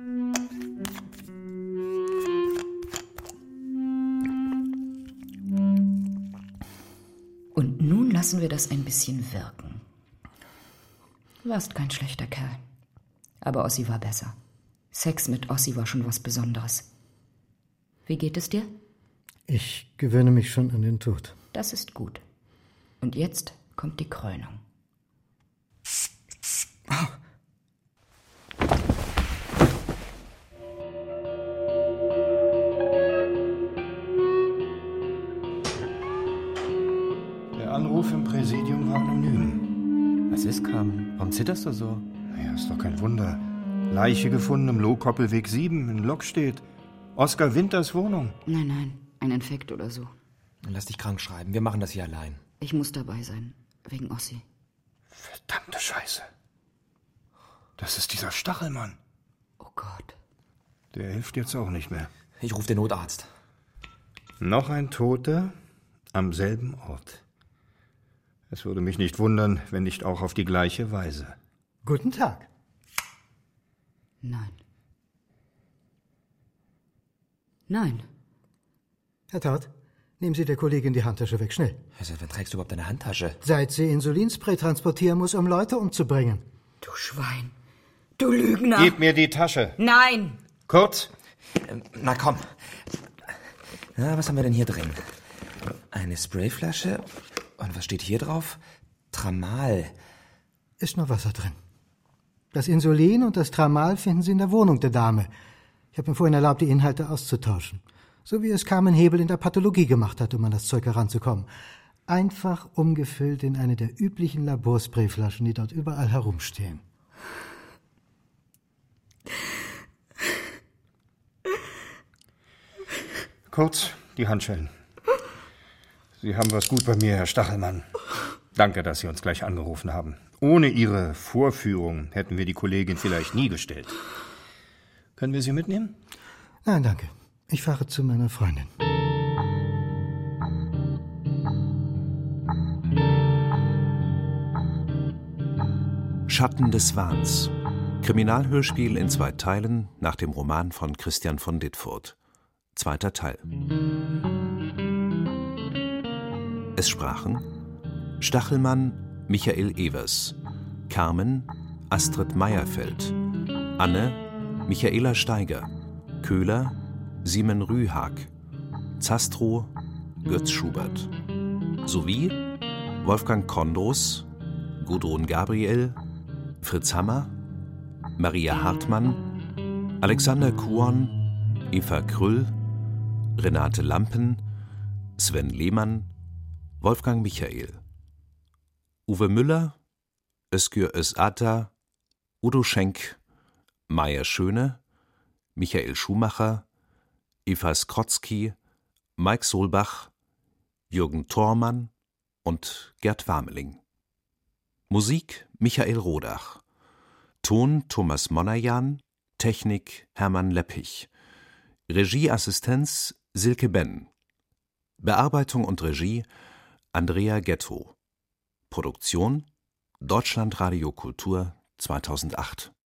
Und nun lassen wir das ein bisschen wirken. Du warst kein schlechter Kerl. Aber Ossi war besser. Sex mit Ossi war schon was Besonderes. Wie geht es dir? Ich gewöhne mich schon an den Tod. Das ist gut. Und jetzt kommt die Krönung. Der Anruf im Präsidium war anonym. Was ist, Carmen? Warum zitterst du so? Ja, ist doch kein Wunder. Leiche gefunden im Lohkoppelweg 7 in Lokstedt. Oskar Winters Wohnung. Nein, ein Infekt oder so. Dann lass dich krank schreiben. Wir machen das hier allein. Ich muss dabei sein. Wegen Ossi. Verdammte Scheiße. Das ist dieser Stachelmann. Oh Gott. Der hilft jetzt auch nicht mehr. Ich rufe den Notarzt. Noch ein Toter am selben Ort. Es würde mich nicht wundern, wenn nicht auch auf die gleiche Weise. Guten Tag. Nein. Herr Taut, nehmen Sie der Kollegin die Handtasche weg, schnell. Also, wann trägst du überhaupt eine Handtasche? Seit sie Insulinspray transportieren muss, um Leute umzubringen. Du Schwein. Du Lügner. Gib mir die Tasche. Nein. Kurz. Na komm. Na, was haben wir denn hier drin? Eine Sprayflasche. Und was steht hier drauf? Tramal. Ist nur Wasser drin. Das Insulin und das Tramal finden Sie in der Wohnung der Dame. Ich habe mir vorhin erlaubt, die Inhalte auszutauschen. So wie es Carmen Hebel in der Pathologie gemacht hat, um an das Zeug heranzukommen. Einfach umgefüllt in eine der üblichen Laborsprayflaschen, die dort überall herumstehen. Kurz, die Handschellen. Sie haben was gut bei mir, Herr Stachelmann. Danke, dass Sie uns gleich angerufen haben. Ohne Ihre Vorführung hätten wir die Kollegin vielleicht nie gestellt. Können wir Sie mitnehmen? Nein, danke. Ich fahre zu meiner Freundin. Schatten des Wahns. Kriminalhörspiel in 2 Teilen nach dem Roman von Christian von Dittfurt. 2. Teil. Es sprachen Stachelmann Michael Evers, Carmen Astrid Meyerfeld, Anne Michaela Steiger, Köhler Simon Rühag, Zastrow Götz Schubert, sowie Wolfgang Kondros, Gudrun Gabriel, Fritz Hammer, Maria Hartmann, Alexander Kuon, Eva Krüll, Renate Lampen, Sven Lehmann, Wolfgang Michael, Uwe Müller, Özgür Özata, Udo Schenk, Meier Schöne, Michael Schumacher, Eva Skrotzki, Mike Solbach, Jürgen Thormann und Gerd Warmeling. Musik Michael Rodach. Ton Thomas Monajan, Technik Hermann Leppich. Regieassistenz Silke Benn. Bearbeitung und Regie Andrea Ghetto. Produktion Deutschlandradio Kultur 2008.